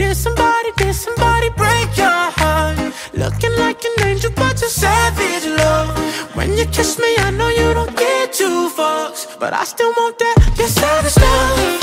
did somebody break your heart? Looking like an angel, but you're savage, love. When you kiss me, I know you don't get two fucks, but I still want that, your savage love.